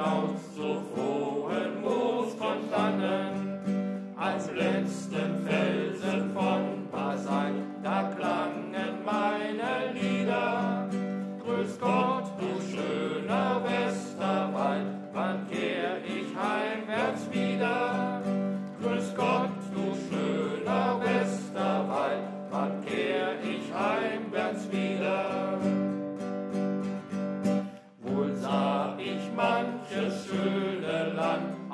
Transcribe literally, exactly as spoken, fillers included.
hinaus zu frohen Moos von dannen. Als letzten Felsen von Bassein, da klangen meine Lieder. Grüß Gott, du schöner Westerwald, wann kehr ich heimwärts wieder? Grüß Gott, du schöner Westerwald, wann kehr ich heimwärts wieder? Wohl sah ich manches schöne Land,